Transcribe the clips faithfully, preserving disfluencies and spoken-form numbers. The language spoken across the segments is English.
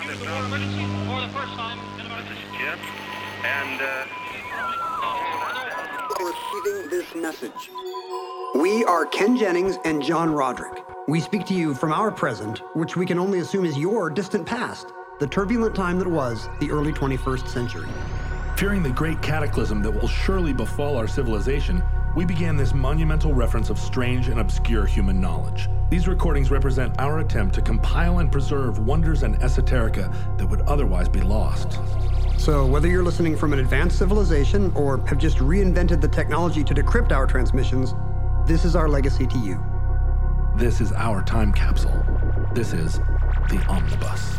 use the word emergency for the first time in about... This is Jim, and, uh... Receiving this message. We are Ken Jennings and John Roderick. We speak to you from our present, which we can only assume is your distant past, the turbulent time that was the early twenty-first century. Fearing the great cataclysm that will surely befall our civilization, we began this monumental reference of strange and obscure human knowledge. These recordings represent our attempt to compile and preserve wonders and esoterica that would otherwise be lost. So whether you're listening from an advanced civilization or have just reinvented the technology to decrypt our transmissions, this is our legacy to you. This is our time capsule. This is the Omnibus.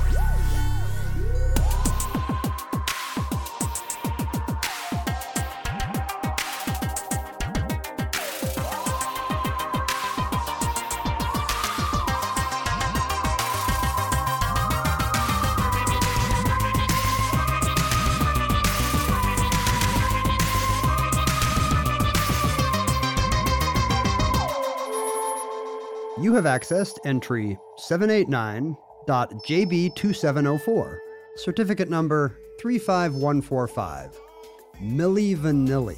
You have accessed entry seven eight nine dot J B two seven zero four, certificate number three five one four five, Milli Vanilli.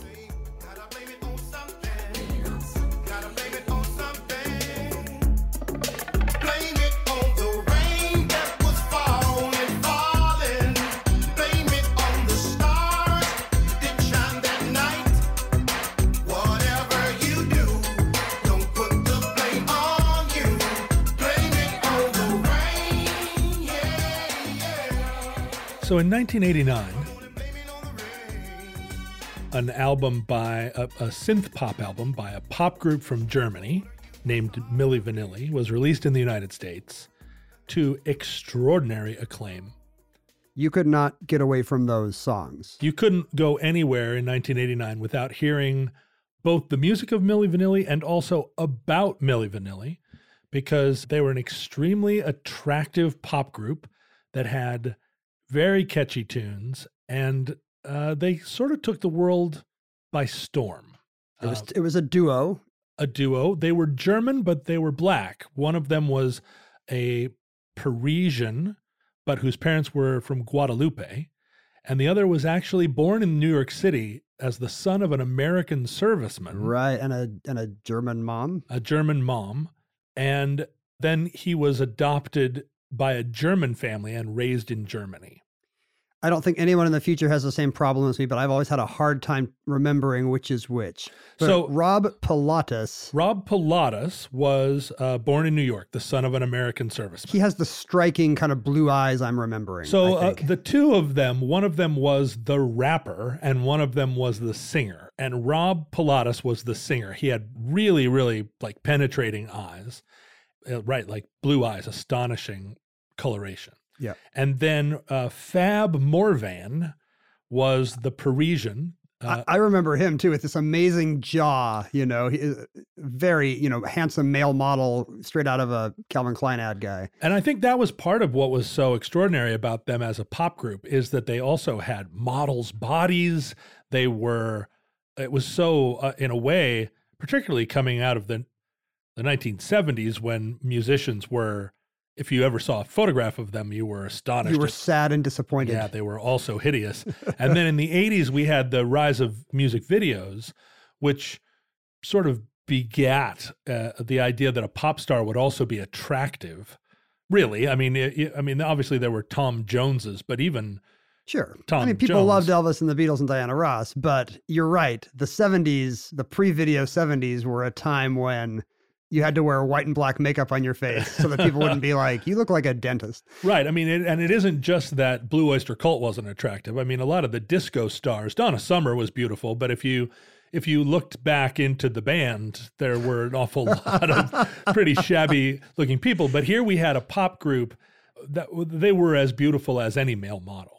So in nineteen eighty-nine, an album by a, a synth pop album by a pop group from Germany named Milli Vanilli was released in the United States to extraordinary acclaim. You could not get away from those songs. You couldn't go anywhere in nineteen eighty-nine without hearing both the music of Milli Vanilli and also about Milli Vanilli, because they were an extremely attractive pop group that had very catchy tunes, and uh, they sort of took the world by storm. It was, uh, it was a duo. A duo. They were German, but they were black. One of them was a Parisian, but whose parents were from Guadeloupe, and the other was actually born in New York City as the son of an American serviceman. Right, and a and a German mom. A German mom. And then he was adopted by a German family and raised in Germany. I don't think anyone in the future has the same problem as me, but I've always had a hard time remembering which is which. But so Rob Pilatus. Rob Pilatus was uh, born in New York, the son of an American serviceman. He has the striking kind of blue eyes I'm remembering. So I uh, the two of them, one of them was the rapper and one of them was the singer. And Rob Pilatus was the singer. He had really, really like penetrating eyes. Uh, right, like blue eyes, astonishing coloration. Yeah. And then uh, Fab Morvan was the Parisian. Uh, I, I remember him too, with this amazing jaw, you know, he, very, you know, handsome male model straight out of a Calvin Klein ad guy. And I think that was part of what was so extraordinary about them as a pop group, is that they also had models' bodies. They were, it was so, uh, in a way, particularly coming out of the the nineteen seventies, when musicians were, if you ever saw a photograph of them, you were astonished. You were sad and disappointed. Yeah, they were also hideous. And then in the eighties, we had the rise of music videos, which sort of begat uh, the idea that a pop star would also be attractive. Really, I mean, it, I mean, obviously there were Tom Joneses, but even Sure. Tom I mean, people Jones. loved Elvis and the Beatles and Diana Ross, but you're right. The seventies, the pre-video seventies were a time when you had to wear white and black makeup on your face so that people wouldn't be like, you look like a dentist. Right. I mean, it, and it isn't just that Blue Oyster Cult wasn't attractive. I mean, a lot of the disco stars, Donna Summer was beautiful, but if you if you looked back into the band, there were an awful lot of pretty shabby looking people. But here we had a pop group that they were as beautiful as any male model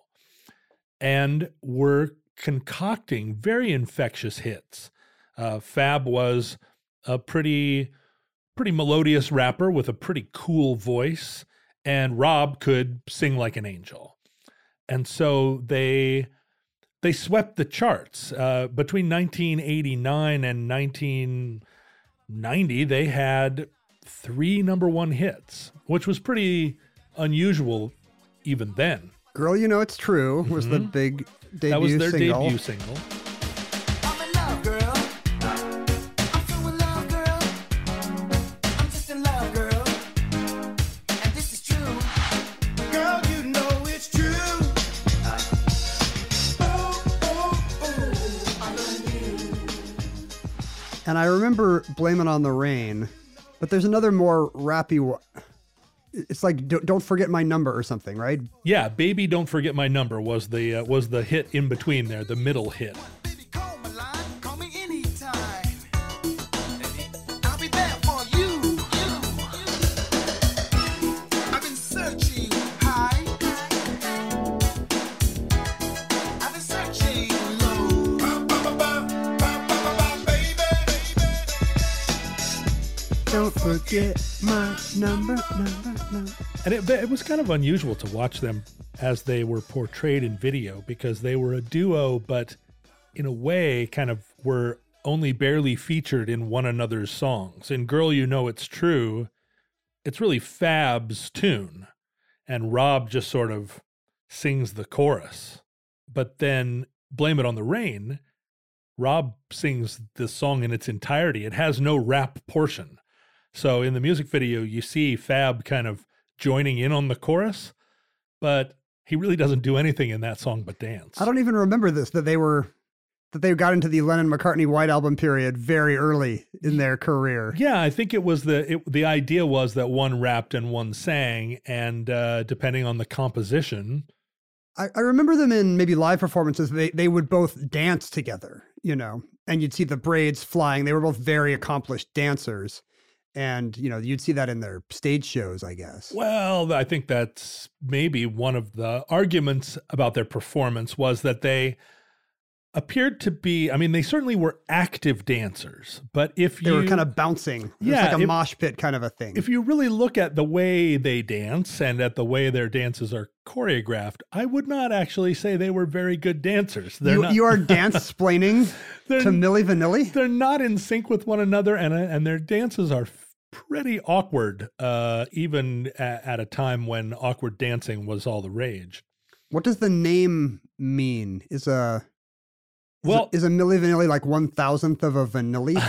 and were concocting very infectious hits. Uh, Fab was a pretty... pretty melodious rapper with a pretty cool voice, and Rob could sing like an angel. And so they they swept the charts. Uh, between nineteen eighty-nine and nineteen ninety, they had three number one hits, which was pretty unusual even then. Girl, You Know It's True was mm-hmm. the big debut That was their single. debut single. I'm in love, girl. I'm so in love, girl. I'm just in love, girl. And this is true. Girl, you know it's true. Oh, oh, oh, I love you. And I remember Blame It on the Rain, but there's another more rappy one. It's like Don't Forget My Number or something, right? Yeah, Baby Don't Forget My Number was the uh, was the hit in between there, the middle hit. Baby, call my line, call me anytime. I'll be there for you. I've been searching high. I've been searching low. Don't forget my number, number, number. And it, it was kind of unusual to watch them as they were portrayed in video because they were a duo, but in a way kind of were only barely featured in one another's songs. In Girl, You Know It's True, it's really Fab's tune, and Rob just sort of sings the chorus. But then Blame It on the Rain, Rob sings the song in its entirety. It has no rap portion. So in the music video, you see Fab kind of joining in on the chorus, but he really doesn't do anything in that song but dance. I don't even remember this, that they were, that they got into the Lennon-McCartney White Album period very early in their career. Yeah, I think it was the, it, the idea was that one rapped and one sang, and uh, depending on the composition. I, I remember them in maybe live performances, they, they would both dance together, you know, and you'd see the braids flying. They were both very accomplished dancers. And, you know, you'd see that in their stage shows, I guess. Well, I think that's maybe one of the arguments about their performance was that they appeared to be, I mean, they certainly were active dancers, but if they you... were kind of bouncing. It yeah, was like a if, mosh pit kind of a thing. If you really look at the way they dance and at the way their dances are choreographed, I would not actually say they were very good dancers. They're you, not, you are dance-splaining to Milli Vanilli? They're not in sync with one another, and and their dances are pretty awkward, uh, even at, at a time when awkward dancing was all the rage. What does the name mean? Is a is well a, is a Milli Vanilli like one thousandth of a Vanilli?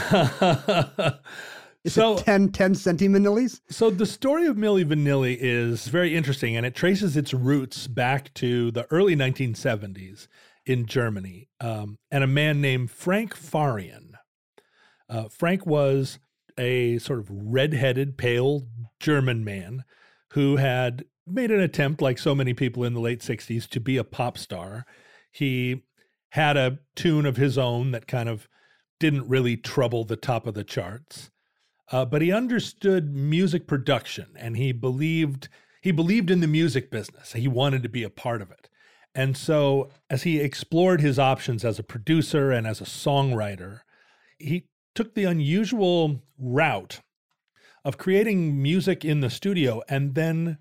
Is so it ten, ten centimanillis? So the story of Milli Vanilli is very interesting, and it traces its roots back to the early nineteen seventies in Germany, um, and a man named Frank Farian. Uh, Frank was a sort of red-headed, pale German man who had made an attempt, like so many people in the late sixties, to be a pop star. He had a tune of his own that kind of didn't really trouble the top of the charts, uh, but he understood music production, and he believed he believed in the music business. He wanted to be a part of it. And so as he explored his options as a producer and as a songwriter, he took the unusual route of creating music in the studio and then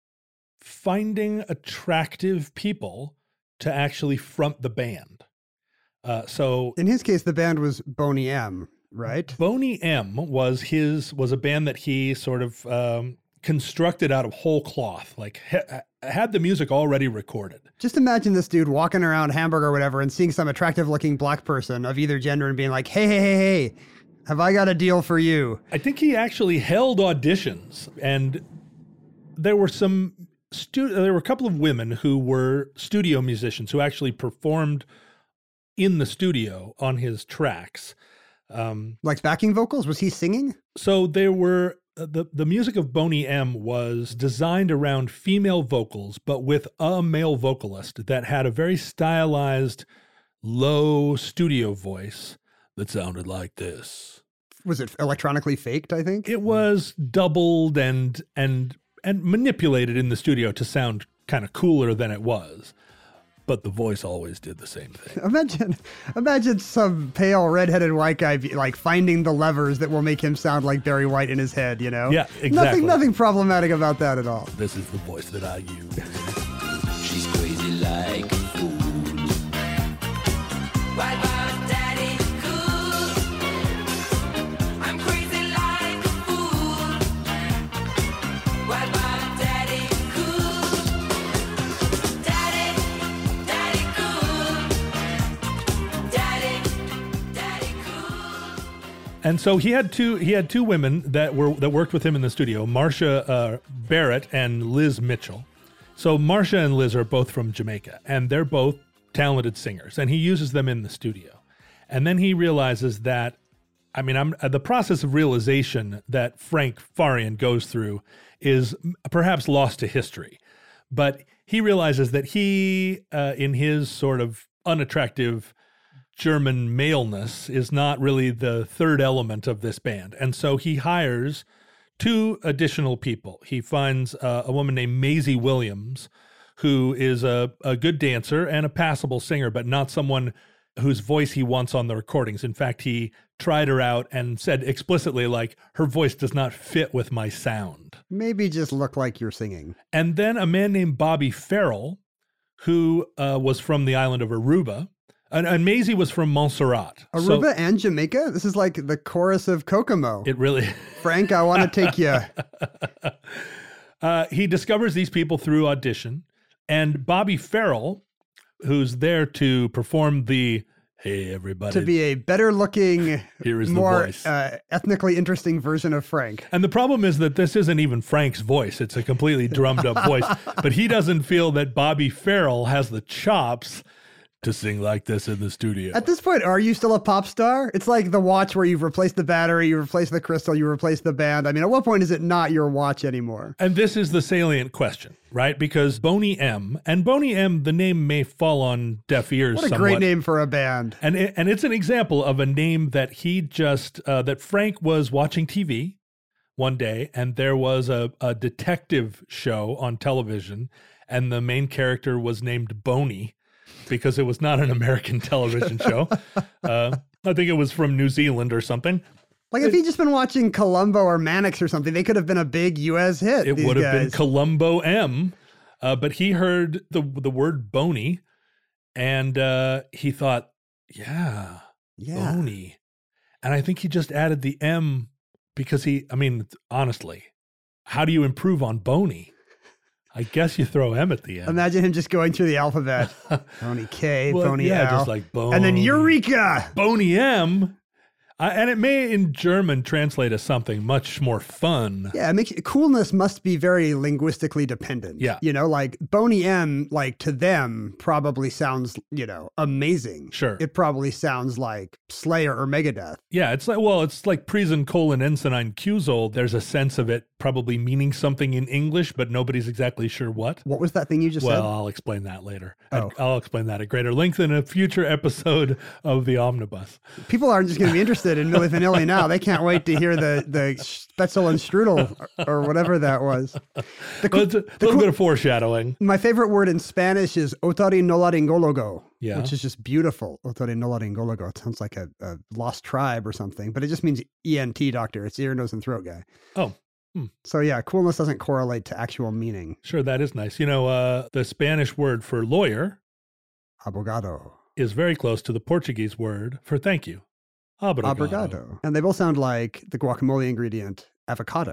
finding attractive people to actually front the band. Uh, so in his case, the band was Boney M, right? Boney M was his was a band that he sort of um, constructed out of whole cloth, like ha- had the music already recorded. Just imagine this dude walking around Hamburg or whatever and seeing some attractive looking black person of either gender and being like, hey, hey, hey, hey, have I got a deal for you? I think he actually held auditions, and there were some stu- there were a couple of women who were studio musicians who actually performed in the studio on his tracks. Um, like backing vocals? Was he singing? So there were the the music of Boney M was designed around female vocals, but with a male vocalist that had a very stylized, low studio voice that sounded like this. Was it electronically faked, I think? It was doubled and and and manipulated in the studio to sound kind of cooler than it was. But the voice always did the same thing. Imagine, imagine some pale redheaded white guy be, like finding the levers that will make him sound like Barry White in his head. You know? Yeah, exactly. Nothing, nothing problematic about that at all. This is the voice that I use. She's crazy like a fool. Why, why, daddy, cool? I'm crazy like a fool. Why, why, daddy, cool? And so he had two he had two women that were that worked with him in the studio, Marcia uh, Barrett and Liz Mitchell. So Marcia and Liz are both from Jamaica, and they're both talented singers, and he uses them in the studio. And then he realizes that, I mean, I'm uh, the process of realization that Frank Farian goes through is perhaps lost to history. But he realizes that he, uh, in his sort of unattractive German maleness, is not really the third element of this band. And so he hires two additional people. He finds uh, a woman named Maisie Williams, who is a, a good dancer and a passable singer, but not someone whose voice he wants on the recordings. In fact, he tried her out and said explicitly, like, her voice does not fit with my sound. Maybe just look like you're singing. And then a man named Bobby Farrell, who uh, was from the island of Aruba. And, and Maisie was from Montserrat. Aruba So and Jamaica? This is like the chorus of Kokomo. it really... Frank, I want to take you. uh, he discovers these people through audition. And Bobby Farrell, who's there to perform the, hey, everybody. To be a better looking, Here is the more voice. uh, ethnically interesting version of Frank. And the problem is that this isn't even Frank's voice. It's a completely drummed up voice. But he doesn't feel that Bobby Farrell has the chops to sing like this in the studio. At this point, are you still a pop star? It's like the watch where you've replaced the battery, you replaced the crystal, you replaced the band. I mean, at what point is it not your watch anymore? And this is the salient question, right? Because Boney M, and Boney M, the name may fall on deaf ears What a somewhat. great name for a band. And it, and it's an example of a name that he just, uh, that Frank was watching T V one day, and there was a, a detective show on television, and the main character was named Boney, because it was not an American television show. Uh, I think it was from New Zealand or something. Like if he'd just been watching Columbo or Mannix or something, they could have been a big U S hit. It these would have been guys. Columbo M, uh, but he heard the the word Boney, and uh, he thought, yeah, Yeah. Boney. And I think he just added the M because he, I mean, honestly, how do you improve on Boney? I guess you throw M at the end. Imagine him just going through the alphabet. Boney K, Well, Boney yeah, L. just like Boney. And then Eureka! Boney M. I, and it may in German translate as something much more fun. Yeah, it makes coolness must be very linguistically dependent. Yeah. You know, like Boney M, like to them probably sounds, you know, amazing. Sure. It probably sounds like Slayer or Megadeth. Yeah, it's like, well, it's like Prisen colon Ensign Qzol. There's a sense of it probably meaning something in English, but nobody's exactly sure what. What was that thing you just Well, said? I'll explain that later. Oh. I'll explain that at greater length in a future episode of the Omnibus. People aren't just going to be interested in Milli Vanilli now. They can't wait to hear the, the Spetzel and Strudel or, or whatever that was. The, Well, it's a the little cool- bit of foreshadowing. My favorite word in Spanish is otorinolaringologo, Yeah. which is just beautiful. Otorinolaringologo. It sounds like a, a lost tribe or something, but it just means E N T doctor. It's ear, nose, and throat guy. Oh, So yeah, coolness doesn't correlate to actual meaning. sure, that is nice. You know, uh, the Spanish word for lawyer Abogado. is very close to the Portuguese word for thank you. Obrigado. Abogado. And they both sound like the guacamole ingredient avocado.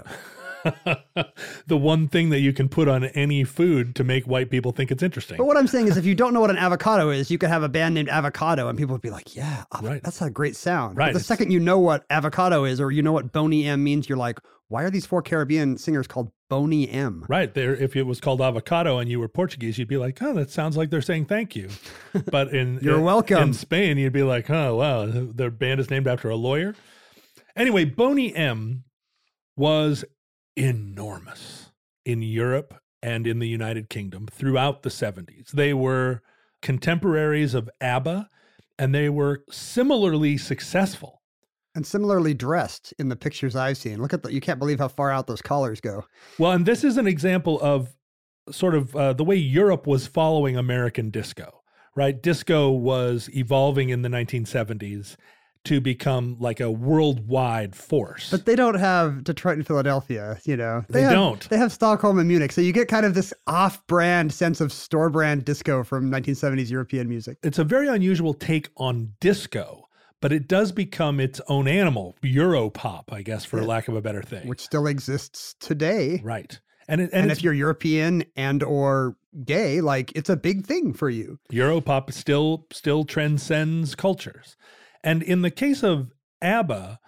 The one thing that you can put on any food to make white people think it's interesting. But what I'm saying is if you don't know what an avocado is, you could have a band named Avocado and people would be like, yeah, av- Right. that's a great sound. But Right, the it's- second you know what avocado is or you know what Boney M means, you're like, why are these four Caribbean singers called Boney M? Right there, if it was called avocado and you were Portuguese, you'd be like, "Oh, that sounds like they're saying thank you." But in You're in- welcome. in Spain, you'd be like, "Oh, wow, their band is named after a lawyer." Anyway, Boney M was enormous in Europe and in the United Kingdom throughout the seventies. They were contemporaries of ABBA, and they were similarly successful. And similarly dressed in the pictures I've seen. Look at the, you can't believe how far out those collars go. Well, and this is an example of sort of uh, the way Europe was following American disco, right? Disco was evolving in the nineteen seventies to become like a worldwide force. But they don't have Detroit and Philadelphia, you know. They have, don't. They have Stockholm and Munich. So you get kind of this off-brand sense of store-brand disco from nineteen seventies European music. It's a very unusual take on disco, but it does become its own animal, Europop, I guess, for Yeah. lack of a better thing. Which still exists today. Right. And, it, and, And it's, if you're European and or gay, like it's a big thing for you. Europop still still transcends cultures. And in the case of ABBA,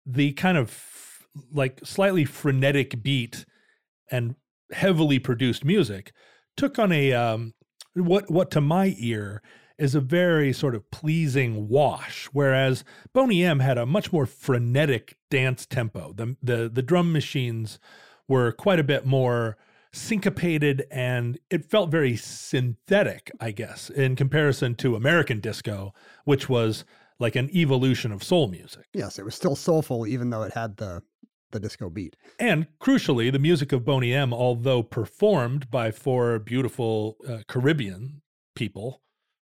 the kind of f- like slightly frenetic beat and heavily produced music took on a um, what what to my ear is a very sort of pleasing wash, whereas Boney M had a much more frenetic dance tempo. The the the drum machines were quite a bit more syncopated, and it felt very synthetic, I guess, in comparison to American disco, which was like an evolution of soul music. Yes, it was still soulful, even though it had the the disco beat. And crucially, the music of Boney M, although performed by four beautiful uh, Caribbean people,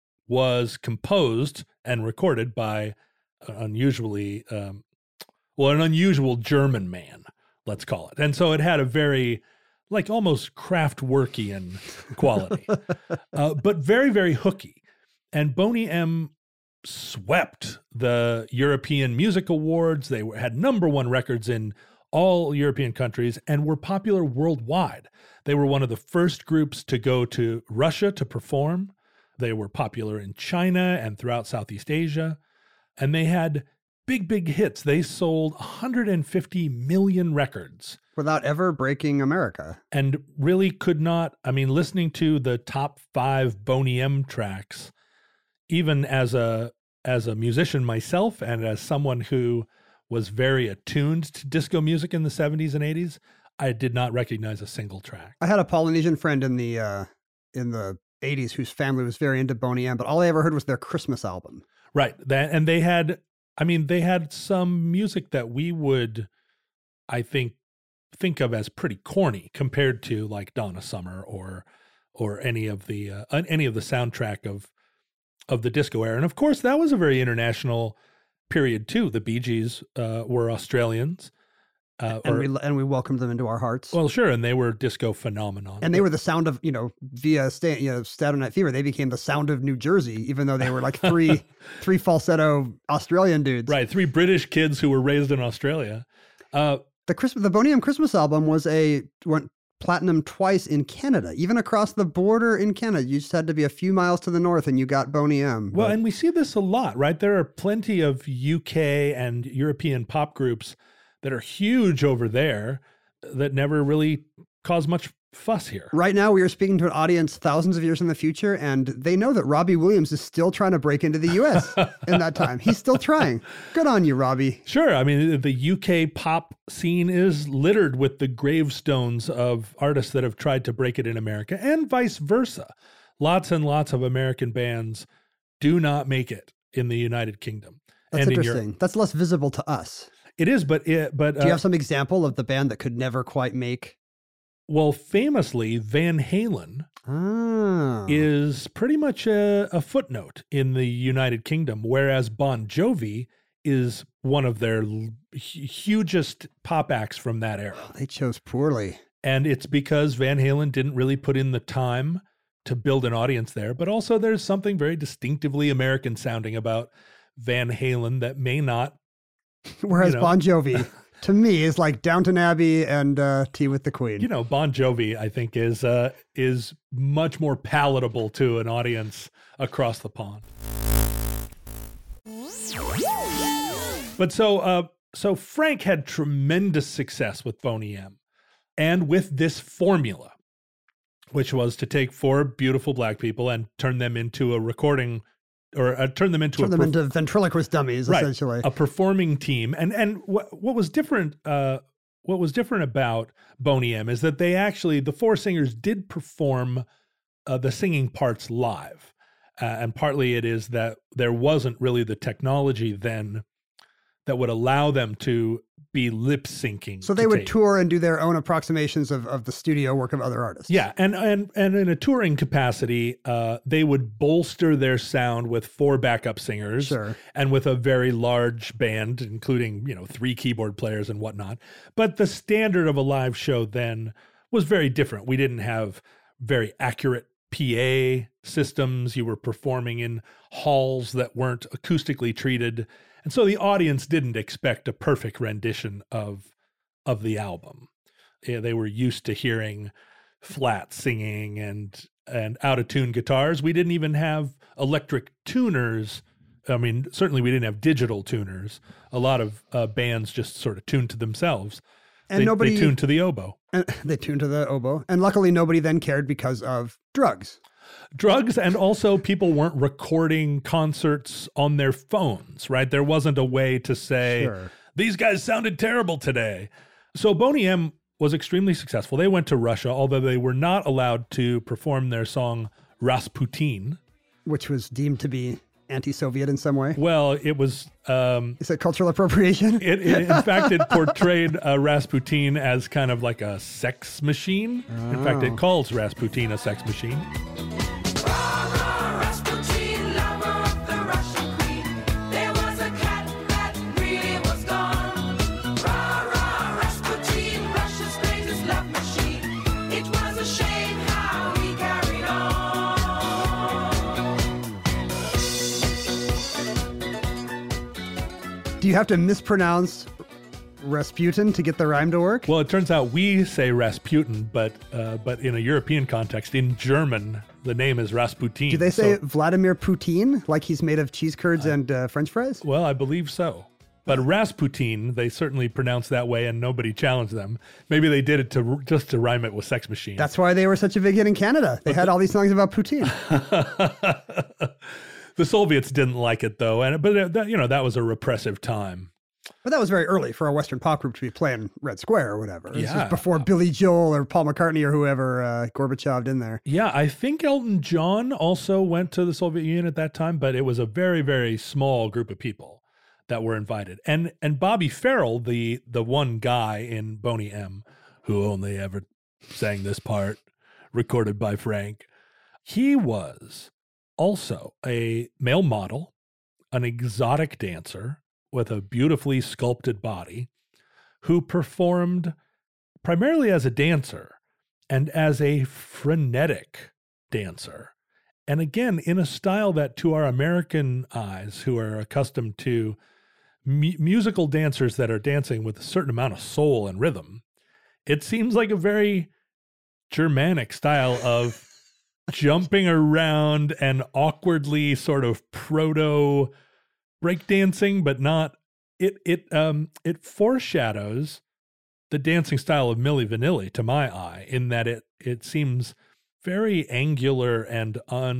was composed and recorded by an unusually, um, well, an unusual German man, let's call it. And so it had a very, like almost Kraftwerkian quality, uh, but very, very hooky. And Boney M swept the European Music Awards. They were, had number one records in all European countries and were popular worldwide. They were one of the first groups to go to Russia to perform. They were popular in China and throughout Southeast Asia. And they had big, big hits. They sold one hundred fifty million records. Without ever breaking America. And really could not, I mean, listening to the top five Boney M tracks, even as a as a musician myself and as someone who was very attuned to disco music in the seventies and eighties, I did not recognize a single track. I had a Polynesian friend in the uh, in the eighties whose family was very into Boney M, but all I ever heard was their Christmas album. Right. That, and they had, I mean, they had some music that we would, I think, think of as pretty corny compared to like Donna Summer or or any of the uh, any of the soundtrack of of the disco era. And of course, that was a very international period too. The Bee Gees uh, were Australians. Uh, and or, we and we welcomed them into our hearts. Well, sure, and they were disco phenomenon. And they were the sound of, you know, via sta- you know, Saturday Night Fever, they became the sound of New Jersey, even though they were like three three falsetto Australian dudes. Right, three British kids who were raised in Australia. Uh, the Christmas, the Boney M Christmas album was a went platinum twice in Canada, even across the border in Canada. You just had to be a few miles to the north, and you got Boney M. Well, but, and we see this a lot, right? There are plenty of U K and European pop groups that are huge over there that never really cause much fuss here. Right now, we are speaking to an audience thousands of years in the future, and they know that Robbie Williams is still trying to break into the U S in that time. He's still trying. Good on you, Robbie. Sure. I mean, the U K pop scene is littered with the gravestones of artists that have tried to break it in America, and vice versa. Lots and lots of American bands do not make it in the United Kingdom. That's and in interesting. Europe. That's less visible to us. It is, but it, but Do you uh, have some example of the band that could never quite make? well, famously, Van Halen Ah. is pretty much a, a footnote in the United Kingdom, whereas Bon Jovi is one of their l- hu- hugest pop acts from that era. They chose poorly. And it's because Van Halen didn't really put in the time to build an audience there, but also there's something very distinctively American sounding about Van Halen that may not. Whereas You know. Bon Jovi, to me, is like Downton Abbey and uh, Tea with the Queen. You know, Bon Jovi, I think, is uh, is much more palatable to an audience across the pond. But so, uh, so Frank had tremendous success with Boney M, and with this formula, which was to take four beautiful black people and turn them into a recording, or uh, turn them into Turn a them perf- into ventriloquist dummies, right, essentially. a performing team. And and what what was different, uh, what was different about Boney M is that they actually, the four singers did perform uh, the singing parts live, uh, and partly it is that there wasn't really the technology then that would allow them to be lip syncing. So they to would tape. tour and do their own approximations of, of the studio work of other artists. Yeah, and and and in a touring capacity, uh, they would bolster their sound with four backup singers, Sure. and with a very large band, including you know three keyboard players and whatnot. But the standard of a live show then was very different. We didn't have very accurate P A systems. You were performing in halls that weren't acoustically treated. And so the audience didn't expect a perfect rendition of of the album. Yeah, they were used to hearing flat singing and and out of tune guitars. We didn't even have electric tuners I mean, certainly we didn't have digital tuners. A lot of uh, bands just sort of tuned to themselves. And they, nobody they tuned to the oboe. And they tuned to the oboe. And luckily, nobody then cared because of drugs. Drugs, and also people weren't recording concerts on their phones, right? There wasn't a way to say, Sure. these guys sounded terrible today. So Boney M was extremely successful. They went to Russia, although they were not allowed to perform their song Rasputin. Which was deemed to be anti-Soviet in some way. Well, it was... Um, Is it cultural appropriation? It, it, in fact, it portrayed uh, Rasputin as kind of like a sex machine. In fact, it calls Rasputin a sex machine. Rasputin, lover of the Russian queen. There was a cat that really was gone. Rah, rah, Rasputin, Russia's greatest love machine. It was a shame how he carried on. Do you have to mispronounce Rasputin to get the rhyme to work? Well, it turns out we say Rasputin, but uh, but in a European context, in German, the name is Rasputin. Do they say So- Vladimir Putin, like he's made of cheese curds and uh, French fries? Well, I believe so. But Rasputin, they certainly pronounce that way, and nobody challenged them. Maybe they did it to just to rhyme it with sex machine. That's why they were such a big hit in Canada. They had all these songs about Putin. The Soviets didn't like it though, and but uh, that, you know that was a repressive time. But that was very early for a Western pop group to be playing Red Square or whatever. This Yeah. was before Billy Joel or Paul McCartney or whoever uh, Gorbachev'd in there. Yeah, I think Elton John also went to the Soviet Union at that time, but it was a very, very small group of people that were invited. And and Bobby Farrell, the the one guy in Boney M, who only ever sang this part, recorded by Frank, he was also a male model, an exotic dancer with a beautifully sculpted body, who performed primarily as a dancer and as a frenetic dancer. And again, in a style that to our American eyes, who are accustomed to mu- musical dancers that are dancing with a certain amount of soul and rhythm, it seems like a very Germanic style of jumping around and awkwardly sort of proto breakdancing, but not it it um it foreshadows the dancing style of Milli Vanilli to my eye, in that it it seems very angular and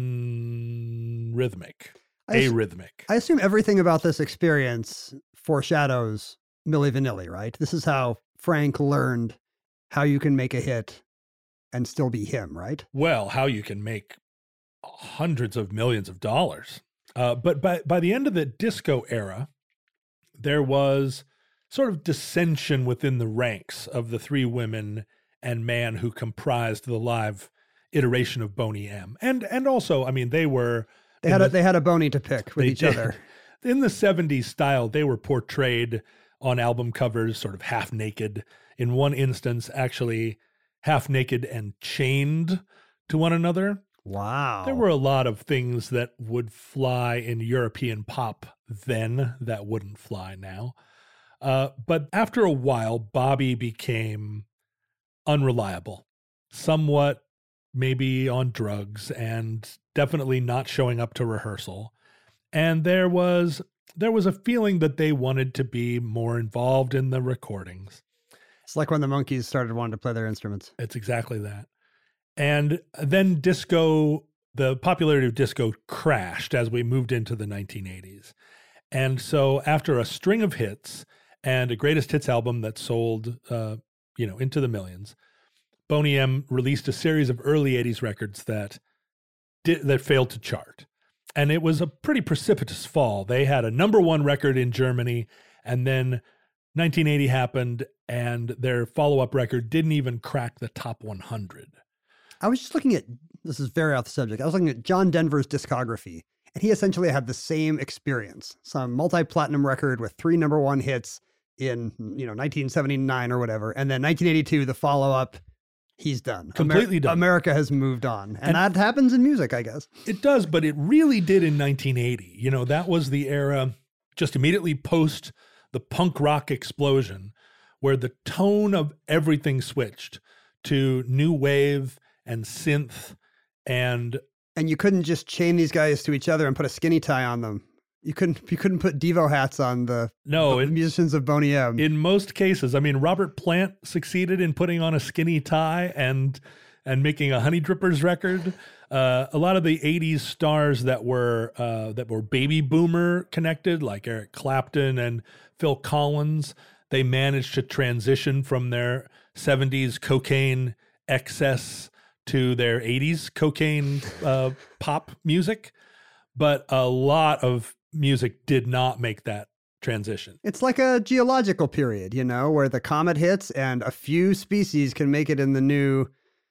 unrhythmic, I s- arrhythmic. I assume everything about this experience foreshadows Milli Vanilli, right? This is how Frank learned how you can make a hit and still be him, right? Well, how you can make hundreds of millions of dollars. Uh, but by, by the end of the disco era, there was sort of dissension within the ranks of the three women and man who comprised the live iteration of Boney M. And and also, I mean, they were... They in had the- a, they had a bony to pick with they each did. other. In the seventies style, they were portrayed on album covers sort of half naked. In one instance, actually half naked and chained to one another. Wow. There were a lot of things that would fly in European pop then that wouldn't fly now. Uh, but after a while, Bobby became unreliable, somewhat maybe on drugs, and definitely not showing up to rehearsal. And there was there was a feeling that they wanted to be more involved in the recordings. It's like when the Monkees started wanting to play their instruments. It's exactly that. And then disco, the popularity of disco crashed as we moved into the nineteen eighties. And so after a string of hits and a greatest hits album that sold, uh, you know, into the millions, Boney M released a series of early eighties records that did, that failed to chart. And it was a pretty precipitous fall. They had a number one record in Germany, and then nineteen eighty happened, and their follow-up record didn't even crack the top one hundred. I was just looking at, this is very off the subject. I was looking at John Denver's discography, and he essentially had the same experience. Some multi-platinum record with three number one hits in, you know, nineteen seventy-nine or whatever. And then nineteen eighty-two, the follow-up, he's done. Completely done. America has moved on. And, And- that happens in music, I guess. It does, but it really did in nineteen eighty. You know, that was the era just immediately post the punk rock explosion, where the tone of everything switched to new wave and synth. And And you couldn't just chain these guys to each other and put a skinny tie on them. You couldn't you couldn't put Devo hats on the, No, the it- musicians of Boney M. In most cases, I mean, Robert Plant succeeded in putting on a skinny tie and and making a Honey Drippers record. Uh, a lot of the eighties stars that were uh, that were baby boomer connected, like Eric Clapton and Phil Collins, they managed to transition from their seventies cocaine excess to their eighties cocaine uh, pop music. But a lot of music did not make that transition. It's like a geological period, you know, where the comet hits and a few species can make it in the new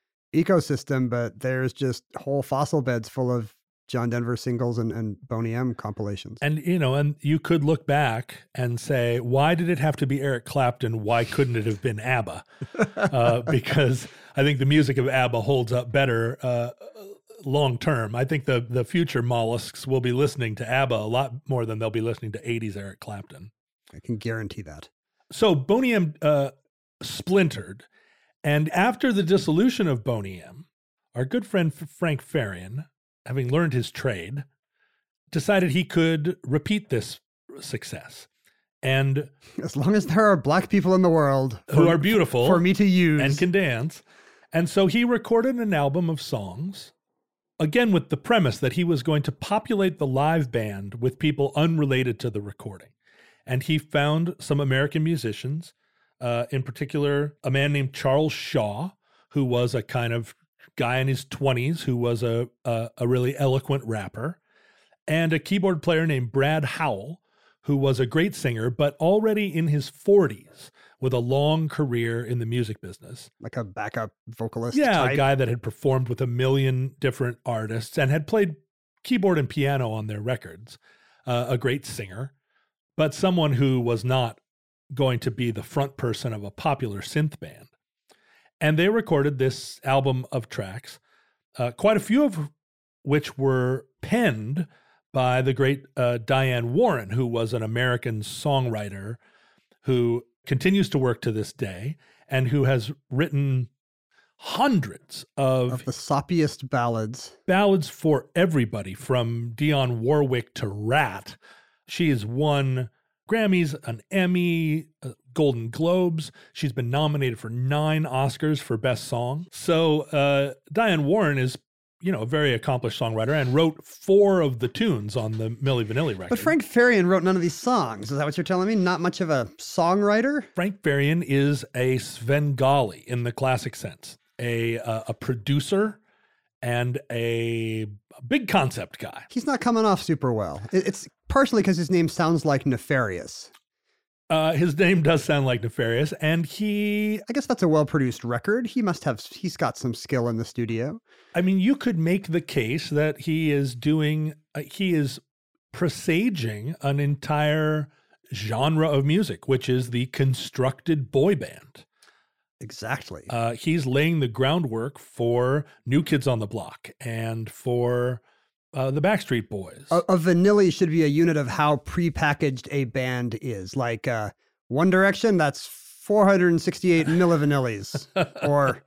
ecosystem, but there's just whole fossil beds full of John Denver singles and, and Boney M compilations. And, you know, and you could look back and say, why did it have to be Eric Clapton? Why couldn't it have been ABBA? Uh, because I think the music of ABBA holds up better uh, long term. I think the, the future mollusks will be listening to ABBA a lot more than they'll be listening to eighties Eric Clapton. I can guarantee that. So Boney M uh, splintered. And after the dissolution of Boney M, our good friend Frank Farian, having learned his trade, decided he could repeat this success. And As long as there are black people in the world who for- are beautiful for me to use. and can dance. And so he recorded an album of songs, again with the premise that he was going to populate the live band with people unrelated to the recording. And he found some American musicians, uh, in particular, a man named Charles Shaw, who was a kind of guy in his twenties who was a, a, a really eloquent rapper, and a keyboard player named Brad Howell, who was a great singer, but already in his forties with a long career in the music business. like a backup vocalist Yeah, type. a guy that had performed with a million different artists and had played keyboard and piano on their records. Uh, a great singer, but someone who was not going to be the front person of a popular synth band. And they recorded this album of tracks, uh, quite a few of which were penned by the great uh, Diane Warren, who was an American songwriter who continues to work to this day and who has written hundreds of, of the soppiest ballads. ballads for everybody, from Dionne Warwick to Rat. She has won Grammys, an Emmy, uh, Golden Globes. She's been nominated for nine Oscars for Best Song. So uh, Diane Warren is, you know, a very accomplished songwriter and wrote four of the tunes on the Milli Vanilli record. But Frank Farian wrote none of these songs. Is that what you're telling me? Not much of a songwriter? Frank Farian is a Svengali in the classic sense, a uh, a producer and a big concept guy. He's not coming off super well. It- It's partially because his name sounds like Nefarious. Uh, his name does sound like Nefarious, and he, I guess that's a well-produced record. He must have, he's got some skill in the studio. I mean, you could make the case that he is doing, uh, he is presaging an entire genre of music, which is the constructed boy band. Exactly. Uh, he's laying the groundwork for New Kids on the Block and for uh, the Backstreet Boys. a, a vanilli should be a unit of how prepackaged a band is. Like uh, One Direction, that's four hundred sixty-eight millivanillis, or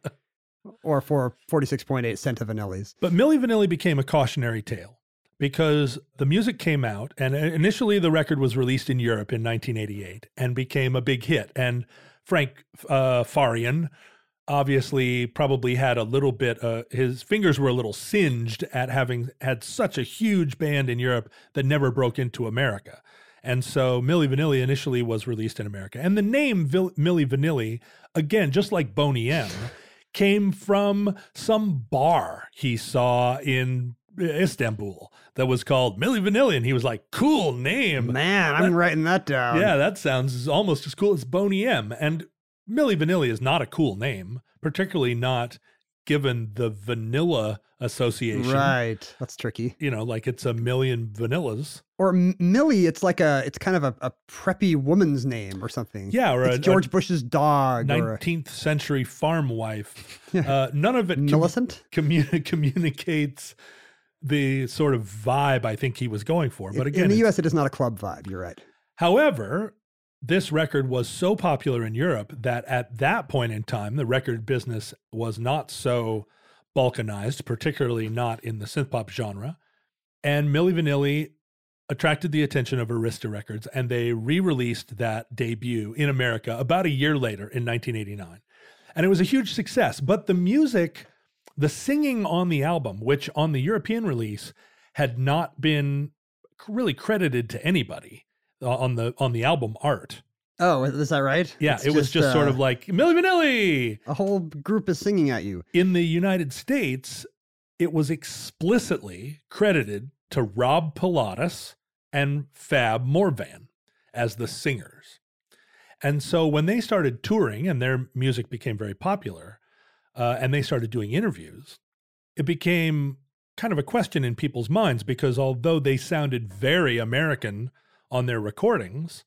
or for forty-six point eight centivanillis. But Milli Vanilli became a cautionary tale because the music came out, and initially the record was released in Europe in nineteen eighty-eight and became a big hit. And Frank uh, Farian obviously probably had a little bit, uh, his fingers were a little singed at having had such a huge band in Europe that never broke into America. And so Milli Vanilli initially was released in America. And the name Vil- Milli Vanilli, again, just like Boney M, came from some bar he saw in Istanbul that was called Milli Vanilli. And he was like, cool name. Man, I'm writing that down. Yeah, that sounds almost as cool as Boney M. And Milli Vanilli is not a cool name, particularly not given the vanilla association. Right. That's tricky. You know, like it's a million vanillas. Or M- Millie, it's like a, it's kind of a, a preppy woman's name or something. Yeah, or it's a- George a Bush's dog. or a, nineteenth century farm wife. Uh, none of it com- Millicent? commu- communicates the sort of vibe I think he was going for. But again, in the it's- U S, it is not a club vibe. You're right. However, this record was so popular in Europe that at that point in time, the record business was not so balkanized, particularly not in the synthpop genre. And Milli Vanilli attracted the attention of Arista Records, and they re-released that debut in America about a year later in nineteen eighty-nine. And it was a huge success. But the music, the singing on the album, which on the European release had not been really credited to anybody on the on the album art. Oh, is that right? Yeah, It's it was just uh, sort of like Milli Vanilli. a whole group is singing at you. In the United States, it was explicitly credited to Rob Pilatus and Fab Morvan as the singers. And so when they started touring and their music became very popular, uh, and they started doing interviews, it became kind of a question in people's minds, because although they sounded very American on their recordings,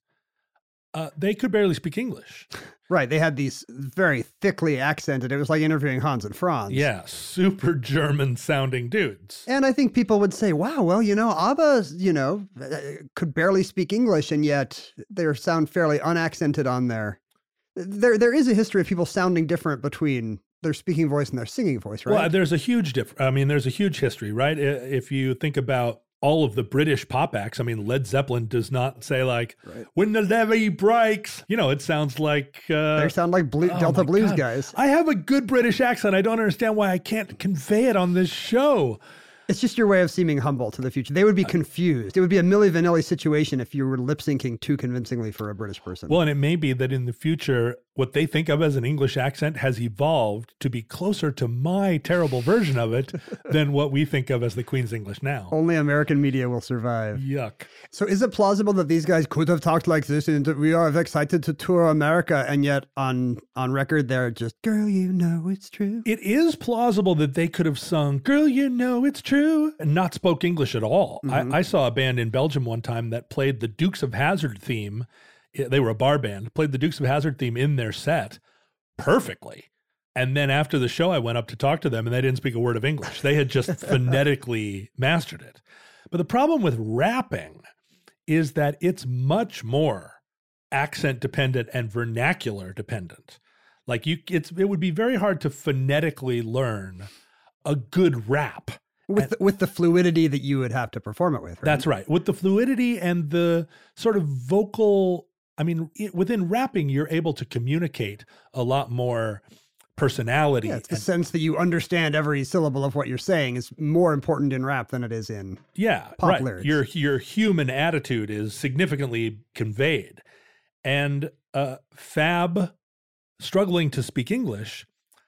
uh, they could barely speak English. Right. They had these very thickly accented, it was like interviewing Hans and Franz. Yeah, super German sounding dudes. And I think people would say, wow, well, you know, ABBA, you know, could barely speak English, and yet they sound fairly unaccented on there. There, there is a history of people sounding different between their speaking voice and their singing voice, right? Well, there's a huge difference. I mean, there's a huge history, right? If you think about all of the British pop acts, I mean, Led Zeppelin does not say like, Right. when the levee breaks. You know, it sounds like... Uh, They sound like blue, oh Delta my Blues God. guys. I have a good British accent. I don't understand why I can't convey it on this show. It's just your way of seeming humble to the future. They would be confused. It would be a Milli Vanilli situation if you were lip syncing too convincingly for a British person. Well, and it may be that in the future, what they think of as an English accent has evolved to be closer to my terrible version of it than what we think of as the Queen's English now. Only American media will survive. Yuck. So is it plausible that these guys could have talked like this and that we are excited to tour America, and yet on, on record they're just, girl, you know it's true? It is plausible that they could have sung, girl, you know it's true, and not spoke English at all. Mhm. I, I saw a band in Belgium one time that played the Dukes of Hazzard theme. They were a bar band, played the Dukes of Hazzard theme in their set perfectly. And then after the show, I went up to talk to them, and they didn't speak a word of English. They had just phonetically mastered it. But the problem with rapping is that it's much more accent dependent and vernacular dependent. Like you, it's it would be very hard to phonetically learn a good rap. With the, with the fluidity that you would have to perform it with, right? That's right. With the fluidity and the sort of vocal, I mean, it, within rapping, you're able to communicate a lot more personality. Yeah, it's the and- sense that you understand every syllable of what you're saying is more important in rap than it is in yeah, pop right. lyrics. Your your human attitude is significantly conveyed. And uh, Fab, struggling to speak English,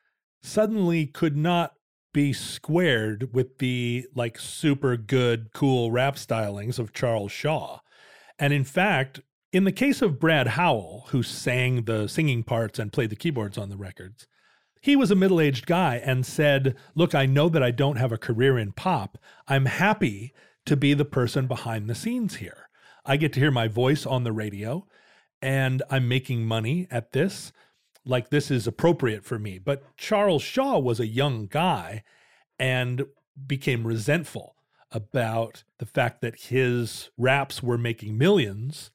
suddenly could not be squared with the like super good, cool rap stylings of Charles Shaw. And in fact, in the case of Brad Howell, who sang the singing parts and played the keyboards on the records, he was a middle-aged guy and said, look, I know that I don't have a career in pop. I'm happy to be the person behind the scenes here. I get to hear my voice on the radio, and I'm making money at this. Like, this is appropriate for me. But Charles Shaw was a young guy and became resentful about the fact that his raps were making millions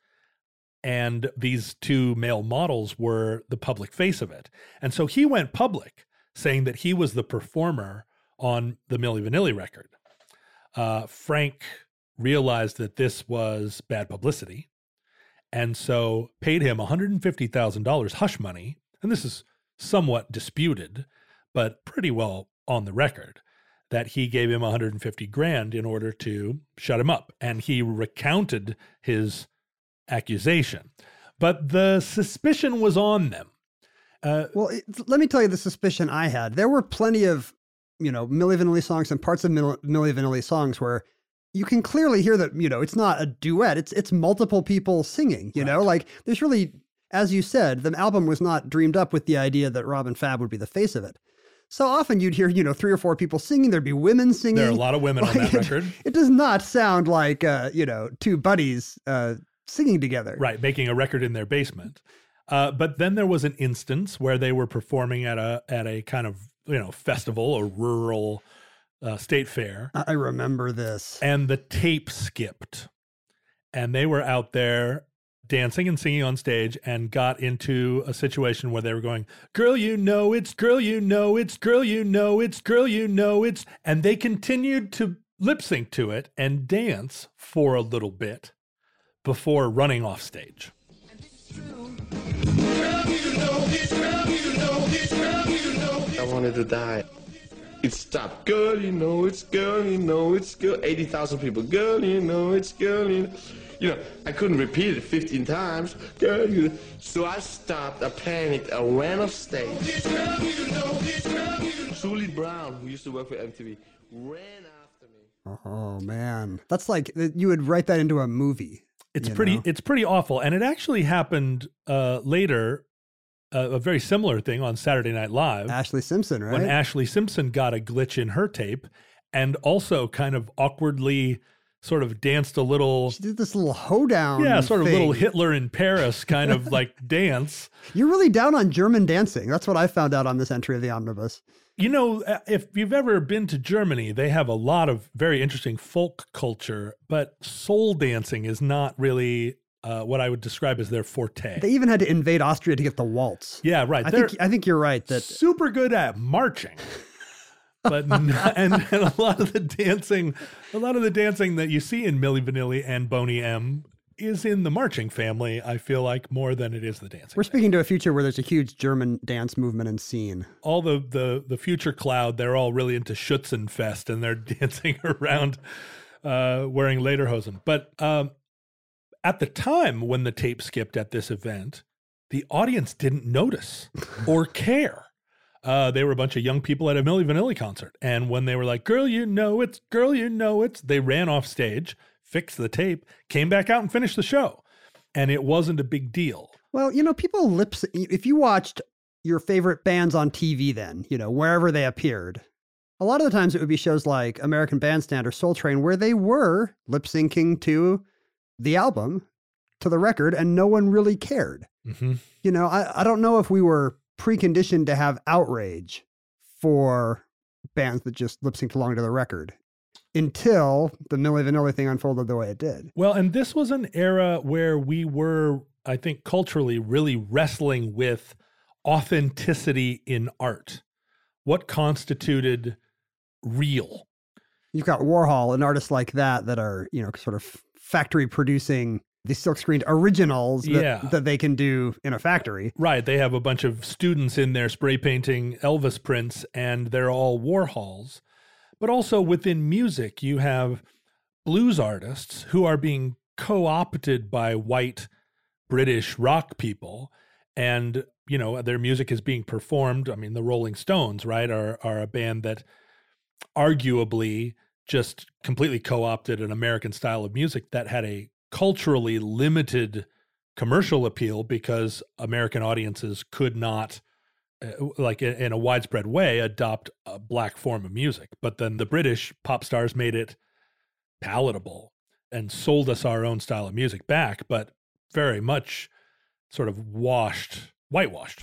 and these two male models were the public face of it. And so he went public saying that he was the performer on the Milli Vanilli record. Uh, Frank realized that this was bad publicity and so paid him one hundred fifty thousand dollars hush money. And this is somewhat disputed, but pretty well on the record, that he gave him one hundred fifty grand in order to shut him up. And he recounted his accusation. But the suspicion was on them. Uh, Well, it, let me tell you the suspicion I had. There were plenty of, you know, Milli Vanilli songs and parts of Mil- Milli Vanilli songs where you can clearly hear that, you know, it's not a duet. It's it's multiple people singing, you know, like there's really, as you said, the album was not dreamed up with the idea that Rob and Fab would be the face of it. So often you'd hear, you know, three or four people singing. There'd be women singing. there are a lot of women on Like, that it- record. It does not sound like, uh, you know, two buddies uh, singing together. Right, making a record in their basement. Uh, but then there was an instance where they were performing at a at a kind of, you know, festival or rural uh, state fair, I I remember this. and the tape skipped. And they were out there dancing and singing on stage and got into a situation where they were going, girl, you know it's, girl, you know it's, girl, you know it's, girl, you know it's. And they continued to lip sync to it and dance for a little bit before running off stage. I wanted to die. It stopped. Girl, you know it's girl, you know it's girl. eighty thousand people. Girl, you know it's girl, you know. You know, I couldn't repeat it fifteen times. Girl, you. So I stopped, I panicked, I ran off stage. Julie Brown, who used to work for M T V, ran after me. Oh, man. That's like, you would write that into a movie. It's you pretty, know? it's pretty awful. And it actually happened uh, later, uh, a very similar thing on Saturday Night Live. Ashley Simpson, right? When Ashley Simpson got a glitch in her tape and also kind of awkwardly sort of danced a little, She did this little hoedown. yeah, sort of thing. little Hitler in Paris kind of like dance. You're really down on German dancing. That's what I found out on this entry of the omnibus. You know, uh, if you've ever been to Germany, they have a lot of very interesting folk culture, but soul dancing is not really uh, what I would describe as their forte. They even had to invade Austria to get the waltz. yeah, right. I They're think I think you're right that super good at marching. But not, and, and a lot of the dancing, a lot of the dancing that you see in Milli Vanilli and Boney M is in the marching family. I feel like more than it is the dancing. we're speaking to a future where there's a huge German dance movement and scene. All the the the future cloud, they're all really into Schützenfest and they're dancing around, uh, wearing lederhosen. But um, at the time when the tape skipped at this event, the audience didn't notice or care. Uh, they were a bunch of young people at a Milli Vanilli concert. And when they were like, girl, you know it's, girl, you know it's, they ran off stage, fixed the tape, came back out and finished the show. And it wasn't a big deal. Well, you know, people lip sync. If you watched your favorite bands on T V then, you know, wherever they appeared, a lot of the times it would be shows like American Bandstand or Soul Train where they were lip syncing to the album, to the record, and no one really cared. Mm-hmm. You know, I, I don't know if we were preconditioned to have outrage for bands that just lip synced along to the record until the Milli Vanilli thing unfolded the way it did. Well, and this was an era where we were, I think, culturally really wrestling with authenticity in art. What constituted real? You've got Warhol and artists like that that are, you know, sort of factory producing these silk-screened originals that, Yeah. that they can do in a factory. Right. They have a bunch of students in there spray painting Elvis prints, and they're all Warhols. But also within music, you have blues artists who are being co-opted by white British rock people. And, you know, their music is being performed. I mean, the Rolling Stones, right, are, are a band that arguably just completely co-opted an American style of music that had a culturally limited commercial appeal because American audiences could not, uh, like in, in a widespread way, adopt a black form of music. But then the British pop stars made it palatable and sold us our own style of music back, but very much sort of washed, whitewashed.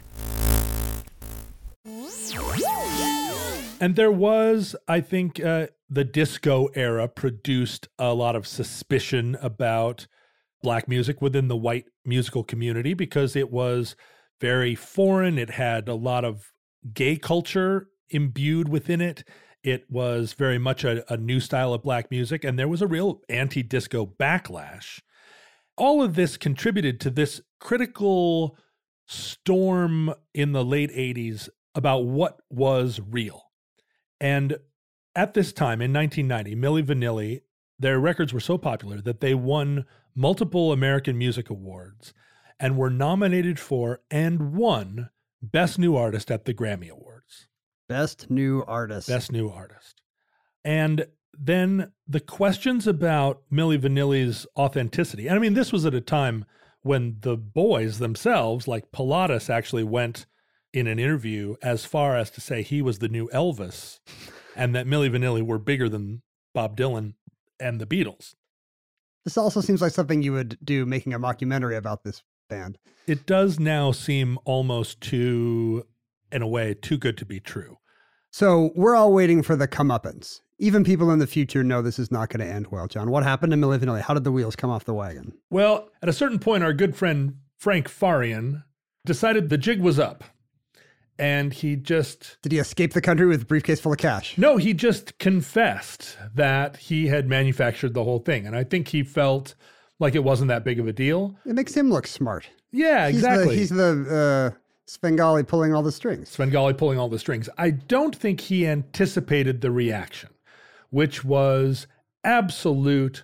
And there was, I think, uh, the disco era produced a lot of suspicion about black music within the white musical community because it was very foreign. It had a lot of gay culture imbued within it. It was very much a, a new style of black music, and there was a real anti-disco backlash. All of this contributed to this critical storm in the late eighties about what was real. And at this time, in nineteen ninety, Milli Vanilli, their records were so popular that they won multiple American Music Awards and were nominated for and won Best New Artist at the Grammy Awards. Best New Artist. Best New Artist. And then the questions about Milli Vanilli's authenticity, and I mean, this was at a time when the boys themselves, like Pilatus, actually went in an interview as far as to say he was the new Elvis and that Milli Vanilli were bigger than Bob Dylan and the Beatles. This also seems like something you would do making a mockumentary about this band. It does now seem almost too, in a way, too good to be true. So we're all waiting for the comeuppance. Even people in the future know this is not going to end well, John. What happened to Milli Vanilli? How did the wheels come off the wagon? Well, at a certain point, our good friend Frank Farian decided the jig was up. And he just, Did he escape the country with a briefcase full of cash? no, he just confessed that he had manufactured the whole thing. And I think he felt like it wasn't that big of a deal. It makes him look smart. Yeah, He's exactly. The, he's the uh, Svengali pulling all the strings. Svengali pulling all the strings. I don't think he anticipated the reaction, which was absolute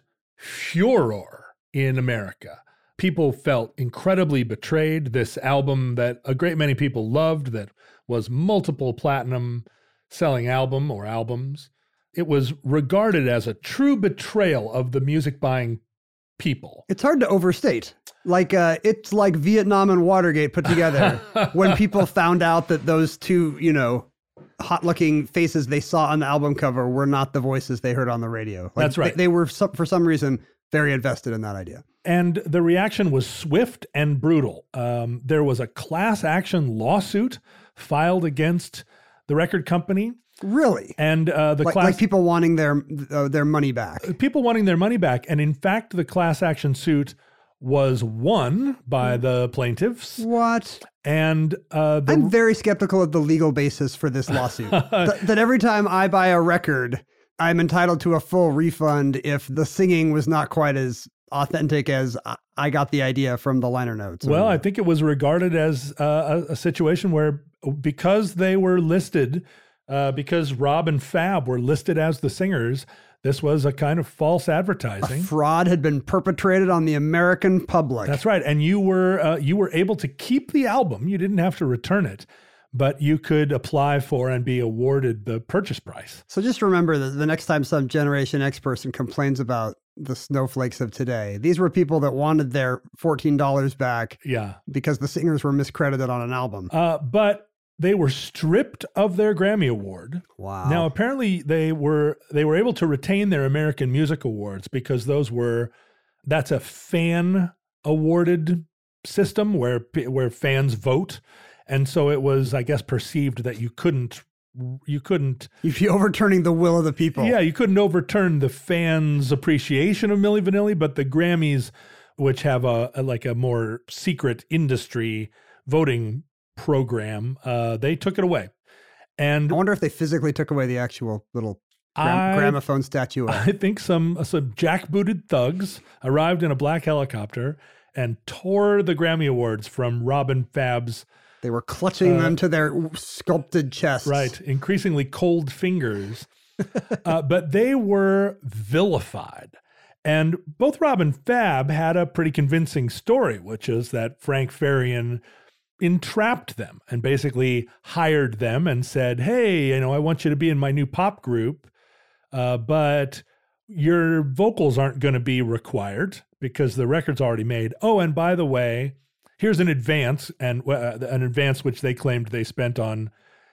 furor in America. People felt incredibly betrayed. This album that a great many people loved, that was multiple platinum selling album or albums, it was regarded as a true betrayal of the music buying people. It's hard to overstate. Like uh, it's like Vietnam and Watergate put together when people found out that those two, you know, hot-looking faces they saw on the album cover were not the voices they heard on the radio. Like, That's right. They, they were, some, for some reason, very invested in that idea. And the reaction was swift and brutal. Um, there was a class action lawsuit filed against the record company. Really? And uh, the Like, class like people wanting their uh, their money back. people wanting their money back. And in fact, the class action suit was won by the plaintiffs. What? And uh, the, I'm very skeptical of the legal basis for this lawsuit. Th- that every time I buy a record, I'm entitled to a full refund if the singing was not quite as authentic as I- I got the idea from the liner notes. well, I think it was regarded as uh, a, a situation where because they were listed, uh, because Rob and Fab were listed as the singers, this was a kind of false advertising. fraud had been perpetrated on the American public. That's right. And you were uh, you were able to keep the album. You didn't have to return it, but you could apply for and be awarded the purchase price. So just remember that the next time some Generation X person complains about the snowflakes of today, these were people that wanted their fourteen dollars back Yeah. because the singers were miscredited on an album. Uh, but they were stripped of their Grammy Award. Wow. Now, apparently, they were they were able to retain their American Music Awards because those were that's a fan awarded system where where fans vote, and so it was, I guess, perceived that you couldn't you couldn't You'd be overturning the will of the people. yeah you couldn't overturn the fans' appreciation of Milli Vanilli, but the Grammys, which have a, a like a more secret industry voting program, uh, they took it away. And I wonder if they physically took away the actual little gram- I- gramophone statuette. I think some some jackbooted thugs arrived in a black helicopter and tore the Grammy Awards from Robin Fab's They were clutching them to their sculpted chests. right, increasingly cold fingers. uh, but they were vilified. And both Rob and Fab had a pretty convincing story, which is that Frank Farian entrapped them and basically hired them and said, hey, you know, I want you to be in my new pop group, uh, but your vocals aren't going to be required because the record's already made. Oh, and by the way, here's an advance, and uh, an advance which they claimed they spent on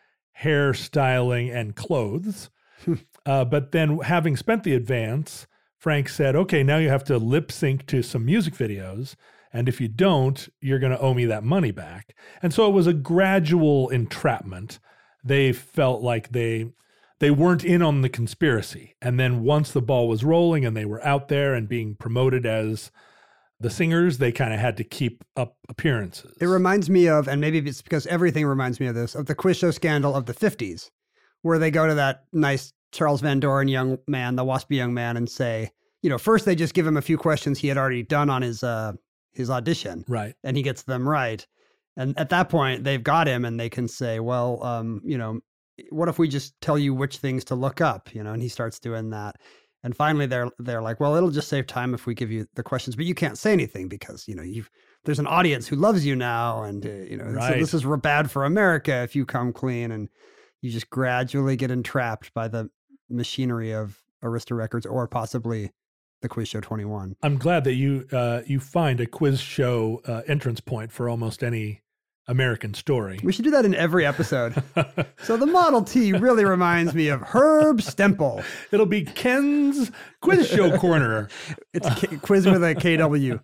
hairstyling and clothes. uh, but then having spent the advance, Frank said, okay, now you have to lip sync to some music videos. And if you don't, you're going to owe me that money back. And so it was a gradual entrapment. They felt like they they weren't in on the conspiracy. And then once the ball was rolling and they were out there and being promoted as the singers, they kind of had to keep up appearances. It reminds me of, and maybe it's because everything reminds me of this, of the quiz show scandal of the fifties, where they go to that nice Charles Van Doren young man, the waspy young man, and say, you know, first they just give him a few questions he had already done on his uh, his audition. Right. And he gets them right. And at that point, they've got him and they can say, well, um, you know, what if we just tell you which things to look up, you know, and he starts doing that. And finally, they're they're like, well, it'll just save time if we give you the questions, but you can't say anything because, you know, you've there's an audience who loves you now. And, uh, you know, Right. so this is r- bad for America if you come clean. And you just gradually get entrapped by the machinery of Arista Records or possibly the Quiz Show twenty-one. I'm glad that you uh, you find a quiz show uh, entrance point for almost any American story. We should do that in every episode. So the Model T really reminds me of Herb Stempel. It'll be Ken's quiz show corner. It's a K- quiz with a K W.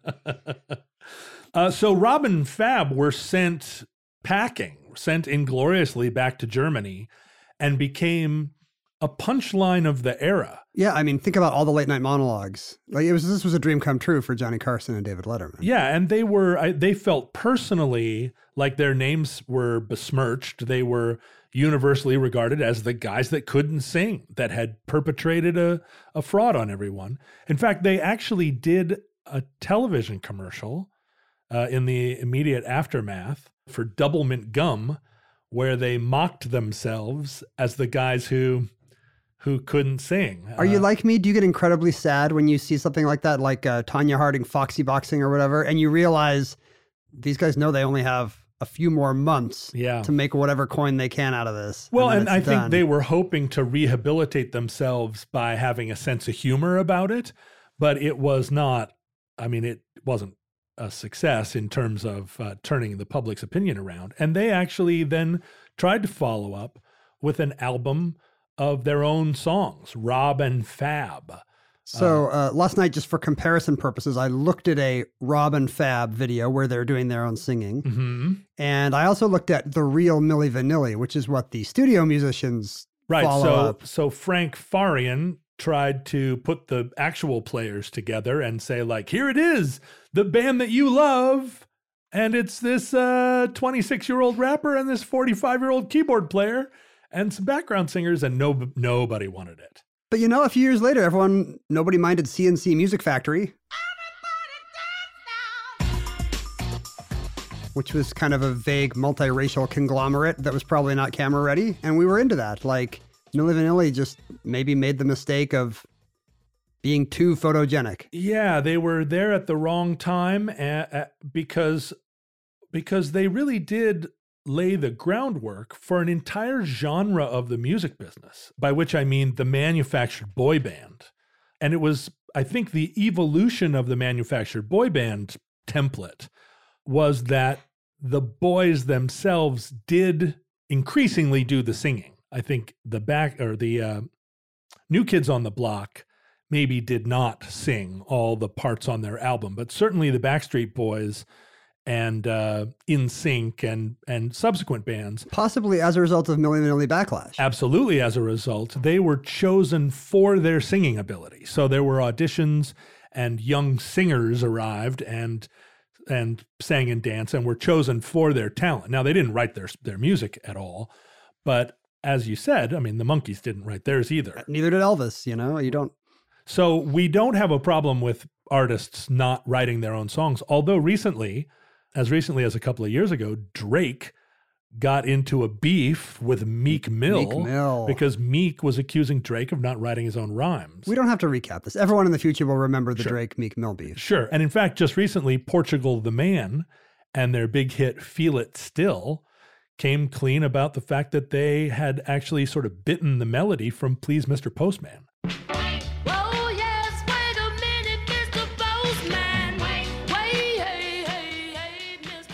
Uh, so Rob and Fab were sent packing, sent ingloriously back to Germany, and became a punchline of the era. Yeah, I mean, think about all the late night monologues. Like it was, this was a dream come true for Johnny Carson and David Letterman. Yeah, and they were, I, they felt personally like their names were besmirched. They were universally regarded as the guys that couldn't sing, that had perpetrated a, a fraud on everyone. In fact, they actually did a television commercial uh, in the immediate aftermath for Doublemint Gum, where they mocked themselves as the guys who who couldn't sing. Are you Uh, like me? Do you get incredibly sad when you see something like that, like uh, Tanya Harding Foxy Boxing or whatever, and you realize these guys know they only have a few more months Yeah. to make whatever coin they can out of this? Well, then and I it's think done. they were hoping to rehabilitate themselves by having a sense of humor about it, but it was not, I mean, it wasn't a success in terms of uh, turning the public's opinion around. And they actually then tried to follow up with an album of their own songs, Rob and Fab. So uh, last night, just for comparison purposes, I looked at a Rob and Fab video where they're doing their own singing. Mm-hmm. And I also looked at the real Milli Vanilli, which is what the studio musicians Right. follow So, up. so Frank Farian tried to put the actual players together and say, like, here it is, the band that you love. And it's this uh, twenty-six-year-old rapper and this forty-five-year-old keyboard player and some background singers, and no, nobody wanted it. But you know, a few years later, everyone, nobody minded C N C Music Factory, which was kind of a vague multiracial conglomerate that was probably not camera ready. And we were into that. Like, Milli Vanilli just maybe made the mistake of being too photogenic. Yeah, they were there at the wrong time uh, uh, because because they really did lay the groundwork for an entire genre of the music business, by which I mean the manufactured boy band. And it was, I think, the evolution of the manufactured boy band template was that the boys themselves did increasingly do the singing. I think the back or the uh, New Kids on the Block maybe did not sing all the parts on their album, but certainly the Backstreet Boys and uh, In Sync and and subsequent bands, Possibly as a result of Milli Vanilli backlash. absolutely as a result, they were chosen for their singing ability. So there were auditions and young singers arrived and and sang and danced and were chosen for their talent. Now, they didn't write their their music at all, but as you said, I mean, the Monkees didn't write theirs either. Neither did Elvis, you know, you don't. So we don't have a problem with artists not writing their own songs. Although recently, as recently as a couple of years ago, Drake got into a beef with Meek Mill, Meek Mill. because Meek was accusing Drake of not writing his own rhymes. We don't have to recap this. Everyone in the future will remember the Sure. Drake Meek Mill beef. Sure. And in fact, just recently, Portugal the Man and their big hit Feel It Still came clean about the fact that they had actually sort of bitten the melody from Please Mister Postman. Oh yes, wait a minute, Mister Postman. Wait, wait, hey, hey, hey, Mister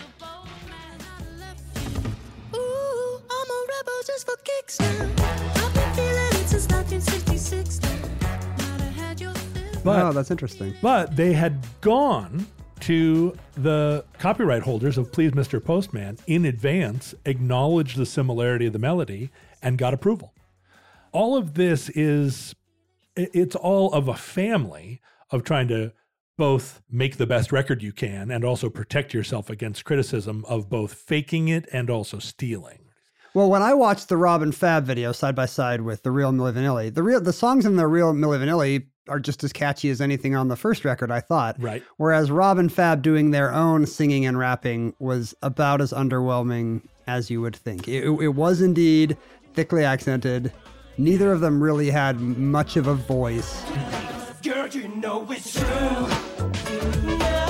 Postman. Ooh, I'm a rebel just for kicks now. I've been feeling it since nineteen sixty-six now. Might have had your fill. But Oh, that's interesting. But they had gone to the copyright holders of Please Mister Postman in advance, acknowledged the similarity of the melody, and got approval. All of this is, i- it's all of a family of trying to both make the best record you can and also protect yourself against criticism of both faking it and also stealing. Well, when I watched the Rob and Fab video side by side with the real Milli Vanilli, the real the songs in the real Milli Vanilli are just as catchy as anything on the first record, I thought. Right. Whereas Rob and Fab doing their own singing and rapping was about as underwhelming as you would think. It, it was indeed thickly accented. Neither of them really had much of a voice. Girl, you know it's true.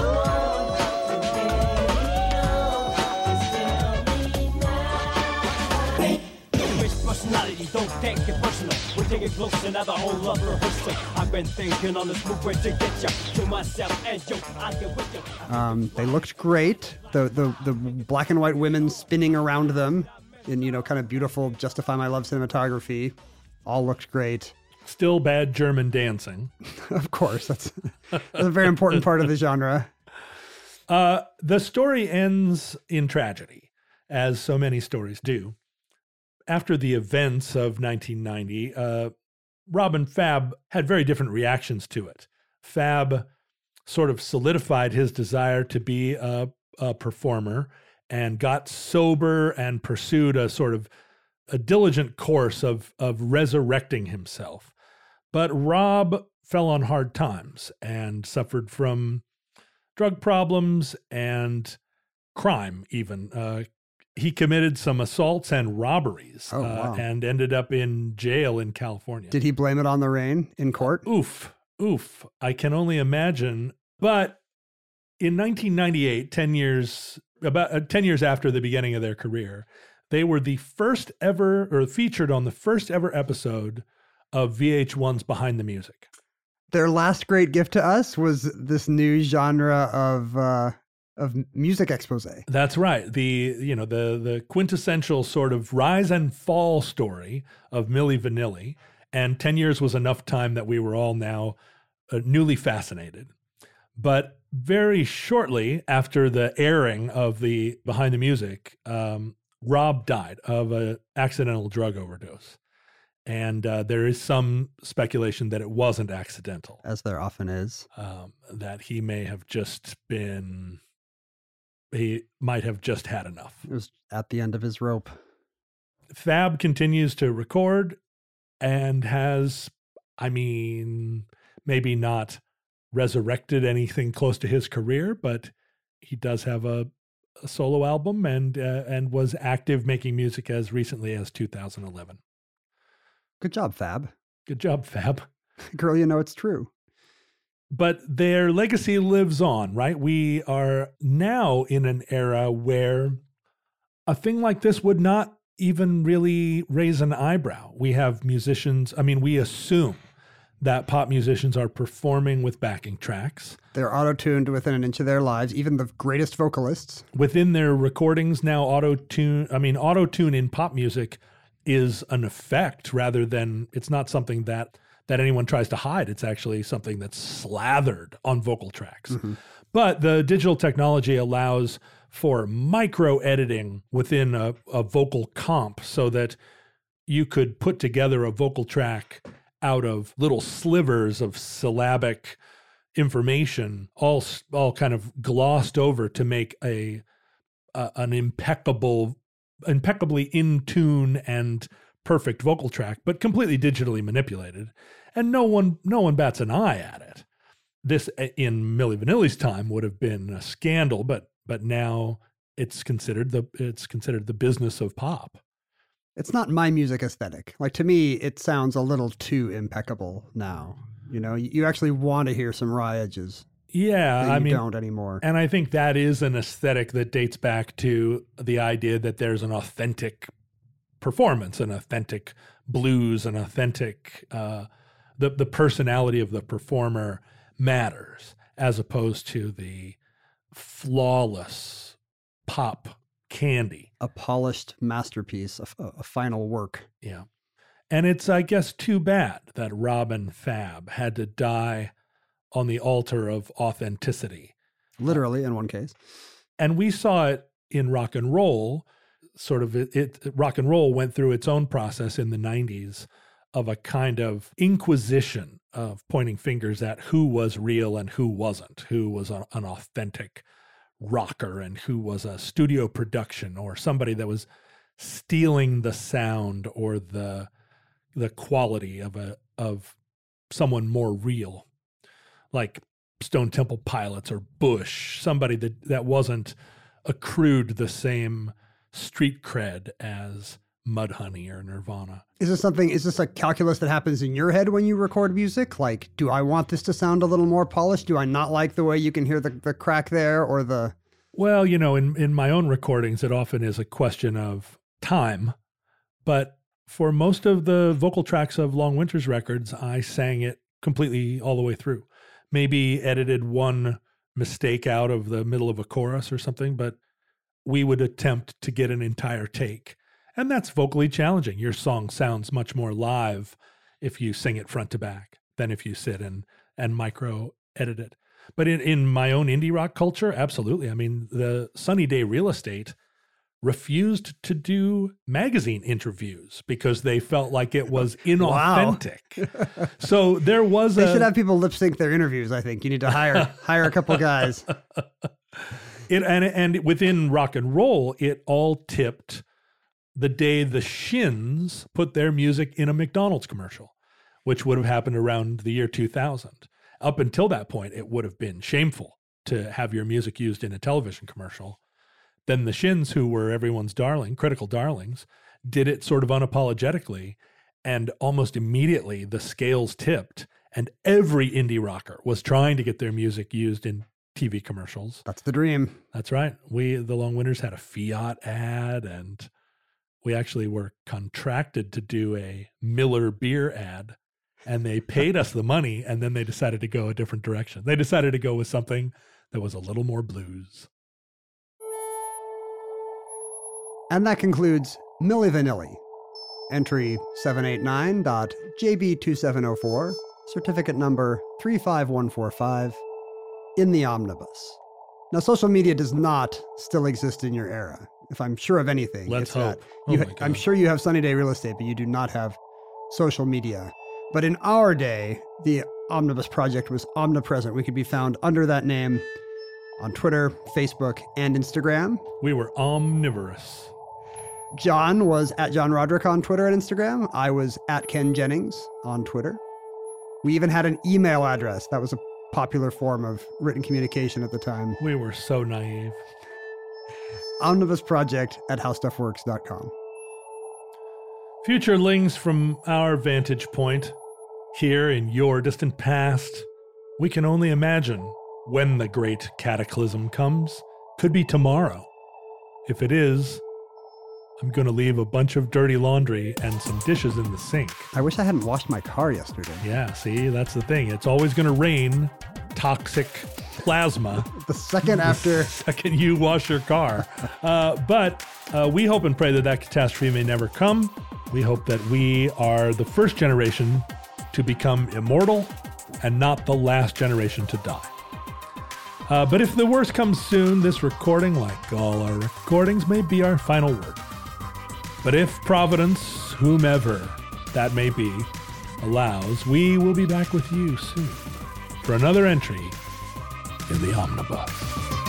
Personality, don't take it personal. We're taking close another whole love rehearsal. I've been thinking on this move where to get you to myself and you. I get with you. Um, they looked great. The, the the black and white women spinning around them in, you know, kind of beautiful Justify My Love cinematography all looked great. Still bad German dancing. Of course, that's, that's a very important part of the genre. Uh, the story ends in tragedy, as so many stories do. after the events of nineteen ninety, uh, Rob and Fab had very different reactions to it. Fab sort of solidified his desire to be a, a performer and got sober and pursued a sort of a diligent course of, of resurrecting himself. But Rob fell on hard times and suffered from drug problems and crime even. Uh, he committed some assaults and robberies Oh, uh, wow. and ended up in jail in California. Did he blame it on the rain in court? Oof, oof. I can only imagine. But in nineteen ninety-eight, ten years, about uh, ten years after the beginning of their career, they were the first ever, or featured on the first ever episode of V H one's Behind the Music. Their last great gift to us was this new genre of uh, of music expose. That's right. The, you know, the the quintessential sort of rise and fall story of Milli Vanilli. And ten years was enough time that we were all now uh, newly fascinated. But very shortly after the airing of the Behind the Music, um, Rob died of an accidental drug overdose. And uh, there is some speculation that it wasn't accidental, As there often is. um, that he may have just been, he might have just had enough. It was at the end of his rope. Fab continues to record and has, I mean, maybe not resurrected anything close to his career, but he does have a, a solo album and uh, and was active making music as recently as two thousand eleven. Good job, Fab. Good job, Fab. Girl, you know it's true. But their legacy lives on, right? We are now in an era where a thing like this would not even really raise an eyebrow. We have musicians, I mean, we assume that pop musicians are performing with backing tracks. They're auto-tuned within an inch of their lives, even the greatest vocalists. Within their recordings now, auto-tune, I mean, auto-tune in pop music is an effect rather than, it's not something that that anyone tries to hide. It's actually something that's slathered on vocal tracks. Mm-hmm. But the digital technology allows for micro editing within a, a vocal comp so that you could put together a vocal track out of little slivers of syllabic information, all all kind of glossed over to make a, a an impeccable, impeccably in tune and perfect vocal track, but completely digitally manipulated, and no one no one bats an eye at it. This in Milli Vanilli's time would have been a scandal, but but now it's considered the it's considered the business of pop. It's not my music aesthetic. Like, to me, it sounds a little too impeccable now. You know, you you actually want to hear some raw edges. Yeah, that I you mean, don't anymore. and I think that is an aesthetic that dates back to the idea that there's an authentic performance, an authentic blues, an authentic uh, the the personality of the performer matters, as opposed to the flawless pop candy. A polished masterpiece, a, f- a final work. Yeah. And it's, I guess, too bad that Rob and Fab had to die on the altar of authenticity. Literally, in one case. And we saw it in rock and roll. Sort of it, it rock and roll went through its own process in the nineties of a kind of inquisition of pointing fingers at who was real and who wasn't, who was a, an authentic rocker and who was a studio production or somebody that was stealing the sound or the the quality of a of someone more real, like Stone Temple Pilots or Bush, somebody that, that wasn't accrued the same street cred as Mudhoney or Nirvana. Is this something, is this a calculus that happens in your head when you record music? Like, do I want this to sound a little more polished? Do I not like the way you can hear the, the crack there or the... Well, you know, in, in my own recordings, it often is a question of time. But for most of the vocal tracks of Long Winter's records, I sang it completely all the way through. Maybe edited one mistake out of the middle of a chorus or something, but we would attempt to get an entire take. And that's vocally challenging. Your song sounds much more live if you sing it front to back than if you sit and, and micro edit it. But in, in my own indie rock culture, absolutely. I mean, the Sunny Day Real Estate refused to do magazine interviews because they felt like it was inauthentic. So there was They a... should have people lip sync their interviews, I think. You need to hire hire a couple guys. It, and, and within rock and roll, it all tipped the day the Shins put their music in a McDonald's commercial, which would have happened around the year two thousand. Up until that point, it would have been shameful to have your music used in a television commercial. Then the Shins, who were everyone's darling, critical darlings, did it sort of unapologetically, and almost immediately the scales tipped, and every indie rocker was trying to get their music used in T V commercials. That's the dream. That's right. We, the Long Winters, had a Fiat ad, and we actually were contracted to do a Miller beer ad, and they paid us the money, and then they decided to go a different direction. They decided to go with something that was a little more blues. And that concludes Milli Vanilli. Entry seven eight nine dot J B two seven zero four, certificate number three five one four five, in the omnibus. Now, social media does not still exist in your era. If I'm sure of anything, Let's it's that hope. Oh you, my God. I'm sure you have Sunny Day Real Estate, but you do not have social media. But in our day, the Omnibus Project was omnipresent. We could be found under that name on Twitter, Facebook, and Instagram. We were omnivorous. John was at John Roderick on Twitter and Instagram. I was at Ken Jennings on Twitter. We even had an email address. That was a popular form of written communication at the time. We were so naive. Omnibus Project at how stuff works dot com. Future links from our vantage point, here in your distant past, we can only imagine when the great cataclysm comes. Could be tomorrow. If it is, I'm going to leave a bunch of dirty laundry and some dishes in the sink. I wish I hadn't washed my car yesterday. Yeah, see, that's the thing. It's always going to rain toxic plasma The second after the second you wash your car. Uh, but uh, we hope and pray that that catastrophe may never come. We hope that we are the first generation to become immortal and not the last generation to die. Uh, but if the worst comes soon, this recording, like all our recordings, may be our final word. But if Providence, whomever that may be, allows, we will be back with you soon for another entry in the Omnibus.